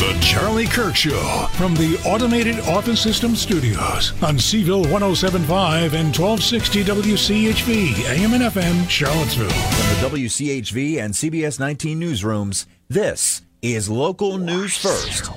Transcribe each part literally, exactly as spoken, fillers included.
The Charlie Kirk Show from the Automated Office System Studios on Seville one oh seven point five and twelve sixty W C H V, A M and F M, Charlottesville. From the W C H V and C B S nineteen newsrooms, this is Local News First.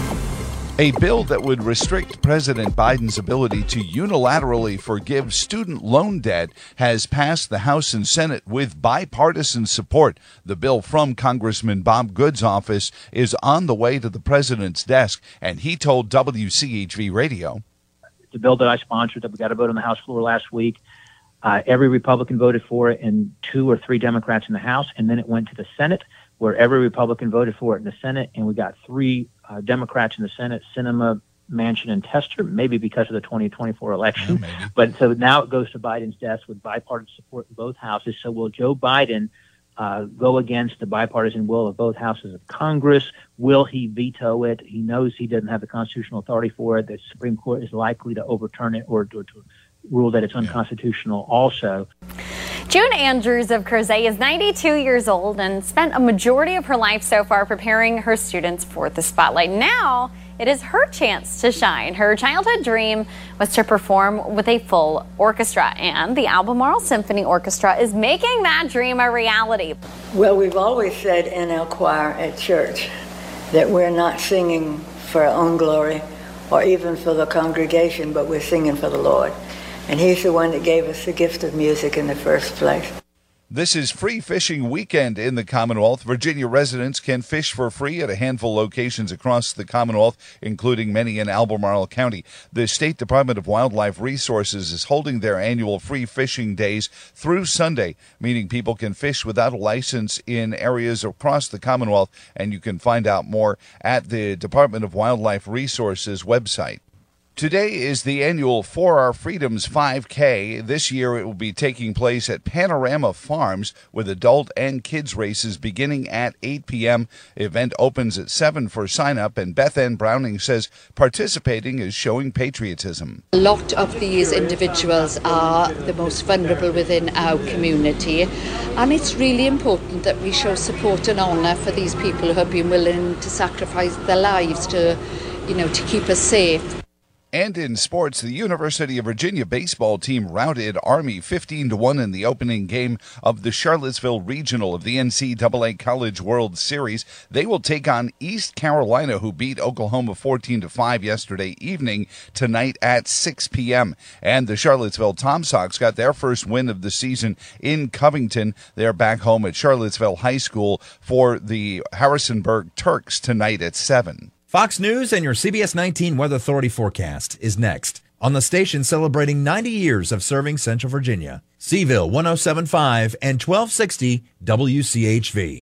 A bill that would restrict President Biden's ability to unilaterally forgive student loan debt has passed the House and Senate with bipartisan support. The bill from Congressman Bob Good's office is on the way to the president's desk, and he told W C H V Radio. The bill that I sponsored, that we got a vote on the House floor last week, uh, every Republican voted for it and two or three Democrats in the House, and then it went to the Senate, where every Republican voted for it in the Senate, and we got three uh, Democrats in the Senate, Sinema, Manchin, and Tester, maybe because of the twenty twenty-four election. Yeah, but so now it goes to Biden's desk with bipartisan support in both houses. So will Joe Biden uh, go against the bipartisan will of both houses of Congress? Will he veto it? He knows he doesn't have the constitutional authority for it. The Supreme Court is likely to overturn it or to, to rule that it's unconstitutional also. June Andrews of Crozet is ninety-two years old and spent a majority of her life so far preparing her students for the spotlight. Now it is her chance to shine. Her childhood dream was to perform with a full orchestra, and the Albemarle Symphony Orchestra is making that dream a reality. Well, we've always said in our choir at church that we're not singing for our own glory or even for the congregation, but we're singing for the Lord. And he's the one that gave us the gift of music in the first place. This is Free Fishing Weekend in the Commonwealth. Virginia residents can fish for free at a handful of locations across the Commonwealth, including many in Albemarle County. The State Department of Wildlife Resources is holding their annual free fishing days through Sunday, meaning people can fish without a license in areas across the Commonwealth, and you can find out more at the Department of Wildlife Resources website. Today is the annual For Our Freedoms five K. This year it will be taking place at Panorama Farms with adult and kids races beginning at eight p.m. Event opens at seven for sign-up, and Beth Ann Browning says participating is showing patriotism. A lot of these individuals are the most vulnerable within our community, and it's really important that we show support and honour for these people who have been willing to sacrifice their lives to, you know, to keep us safe. And in sports, the University of Virginia baseball team routed Army fifteen to one in the opening game of the Charlottesville Regional of the N C double A College World Series. They will take on East Carolina, who beat Oklahoma fourteen to five yesterday evening, tonight at six p.m. And the Charlottesville Tom Sox got their first win of the season in Covington. They're back home at Charlottesville High School for the Harrisonburg Turks tonight at seven. Fox News and your C B S nineteen Weather Authority forecast is next on the station celebrating ninety years of serving Central Virginia. Seville one oh seven point five and twelve sixty W C H V.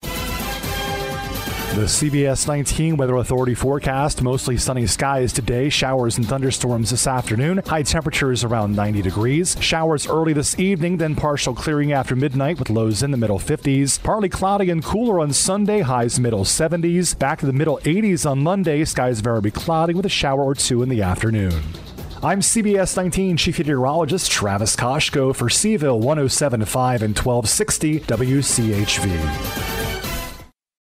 The C B S nineteen Weather Authority forecast: mostly sunny skies today, showers and thunderstorms this afternoon, high temperatures around ninety degrees, showers early this evening, then partial clearing after midnight with lows in the middle fifties, partly cloudy and cooler on Sunday, highs middle seventies, back to the middle eighties on Monday, skies variably cloudy with a shower or two in the afternoon. I'm C B S nineteen Chief Meteorologist Travis Koshko for Seville one oh seven point five and twelve sixty W C H V.